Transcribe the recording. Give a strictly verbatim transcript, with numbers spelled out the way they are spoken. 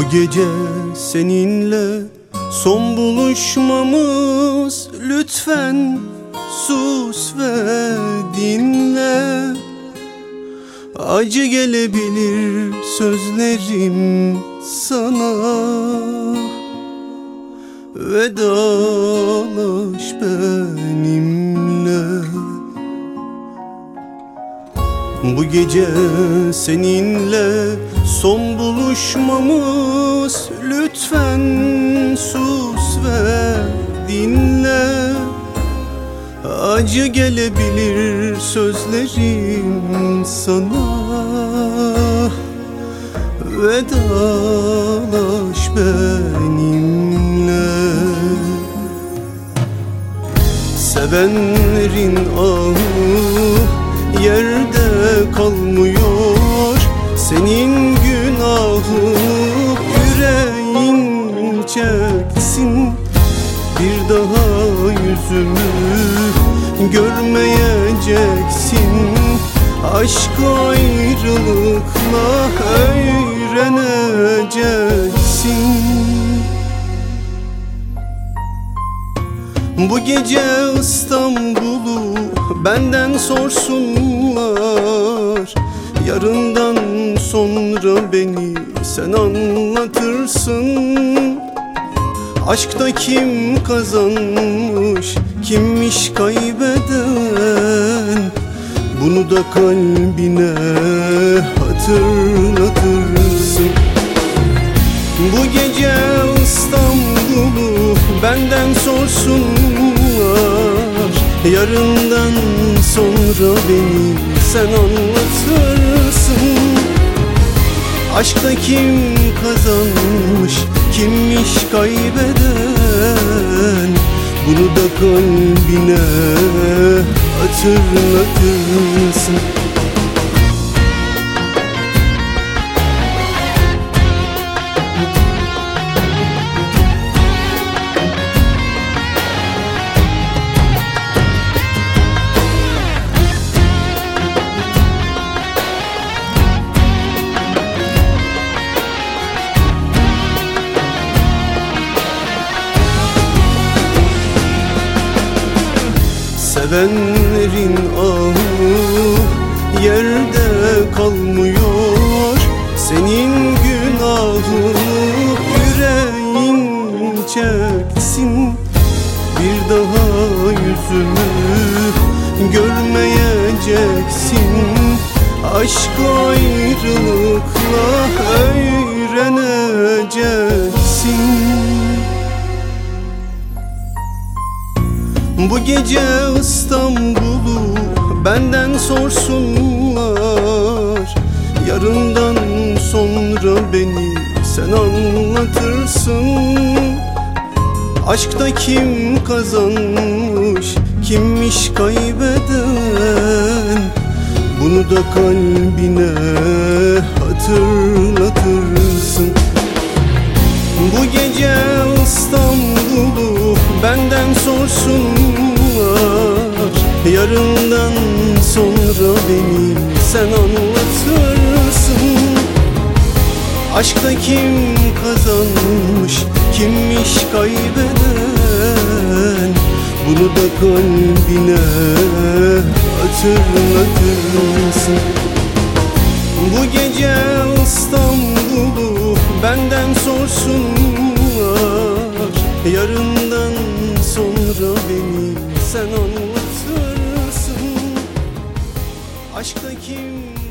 Bu gece seninle son buluşmamız, lütfen sus ve dinle. Acı gelebilir sözlerim sana, vedalaş benimle. Bu gece seninle son buluşmamız, lütfen sus ve dinle. Acı gelebilir sözlerim sana, vedalaş benimle. Sevenlerin ahı yerde kalmıyor, senin günahı yüreğin çeksin. Bir daha yüzümü görmeyeceksin, aşkı ayrılıkla öğreneceksin. Bu gece İstanbul'u benden sorsunlar, yarından sonra beni sen anlatırsın. Aşkta kim kazanmış, kimmiş kaybeden, bunu da kalbine hatırlatırsın. Bu gece İstanbul'u benden sorsunlar, yarından sonra beni sen anlatırsın. Aşkta kim kazanmış, kimmiş kaybeden, bunu da kalbine hatırlatırsın. Sevenlerin ahı yerde kalmıyor, senin günahını yüreğin çeksin. Bir daha yüzümü görmeyeceksin, aşkı ayrılıkla öğreneceksin. Bu gece İstanbul'u benden sorsunlar, yarından sonra beni sen anlatırsın. Aşkta kim kazanmış, kimmiş kaybeden, bunu da kalbine hatırlatırsın. Bu gece İstanbul'u benden sorsunlar, yarından sonra beni sen anlatırsın. Aşkta kim kazanmış, kimmiş kaybeden, bunu da kalbine hatırlatırsın. Bu gece İstanbul'u benden sorsunlar, yarından sonra beni sen anlatırsın. Aşkta kim